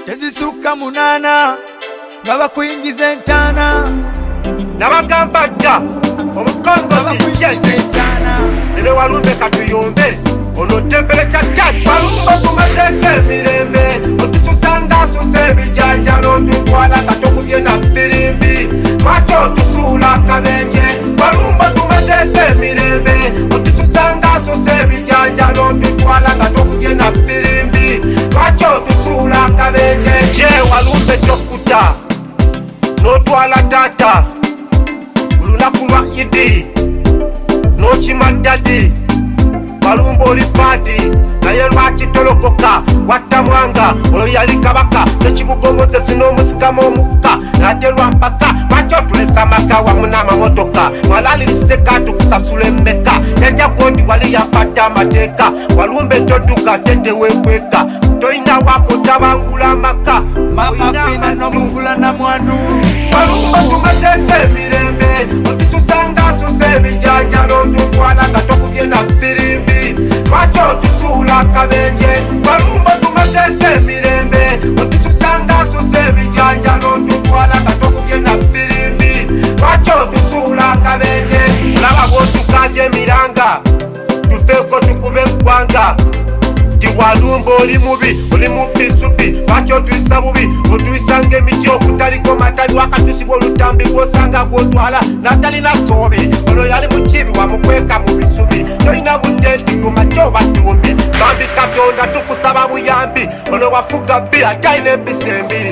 tezisuka munana nga bakuyingiza entaana nabagamba dda omukongozi yezensana ere Walumbe katuyombe ono temperature touch Walumbe tumateka emirembe otususanga tuse ebijanjalo otutwala katokubye na firimbi lwaki otusuula akabenje Walumbe tumateka emirembe otususanga tuse ebijanjalo otutwala katokubye na firimbi lwaki otusuula akabenje je Walumbe tokuta n'otwala tata olunaku lwa Idi n'okima ddadi Walumbe oli paadi naye lwakitolokoka watta Mwanga oyo yali kabaka sekibugomozesi n'omusikama omukka n'ate lwampaka lwaki otulesa amaka wamu n'amamotoka mwalaliriseka tukusasula emmeka yajja gondi wali yafadde amateeka Walumbe todduka tetewekweka toyina wakotabangula amaka mama fina n'omuvula na mwandu Walumbe tumateka emirembe otususanga tuse ebijanjalo otutwala nga tokubye na firimbi lwaki otusuula akabenje Walumbe tumateka emirembe otususanga tuse ebijanjalo otutwala nga tokubye na firimbi lwaki otusuula akabenje olaba bw'otukanja emiranga tufeeko tukube eggwanga Walumbe oli mubi oli mubisubi lwaki otuyisa bubi otuyisanga emiti okutaliko matabi wakatusibwa olutambi gwosanga gwotwala natalina soobi olwo yali mukibi wamukweka mu bisubi tolina budde ngoma obatumbi bambi Katonda tukusaba buyambi olwo wafuga bbi atalina empisa embiri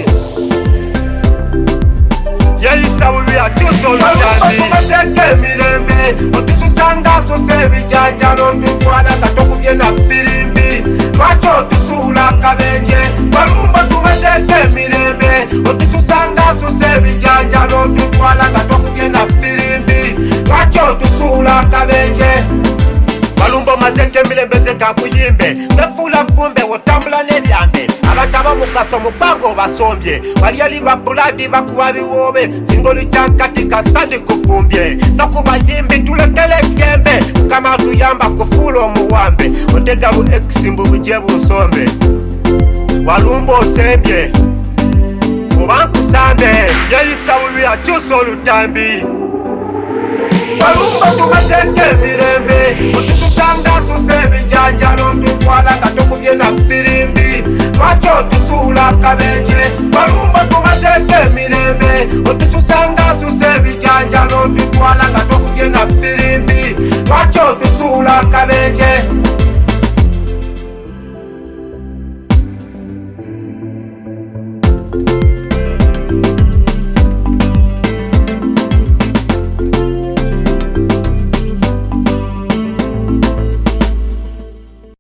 yeyisa bubi akyusa olutambi tumateka emirembe otususanga tuse ebijanjalo otutwala nga tokubye na firimbi lwaki otusuula akabenje Walumbe tumateka emirembe otususanga tuse ebijanjalo otutwala nga tokubye na firimbi lwaki otusuula akabenje Walumbe omazeko emirembe zekakuyimbe nefuula fumbe wotambula n'ebyambe abantu abamugaso mubbanga obasombye wali ali babuladi bakuba biwoobe singa oli kyankati kasandi kufumbye nokubayimbi tulekere eddembe Mukama atuyamba kufuula omuwambe otega bu ekisimbu buje bunsombe Walumbe osembye oba nkusambe yeyisa bubi akyusa olutambi Walumbe tumateka emirembe otutusanga tuse ebijanjalo otutwala nga tokubye na firimbi lwaki otusuula akabenje Walumbe tumateka emirembe otutusanga tuse ebijanjalo otutwala nga tokubye na firimbi lwaki otusuula akabenje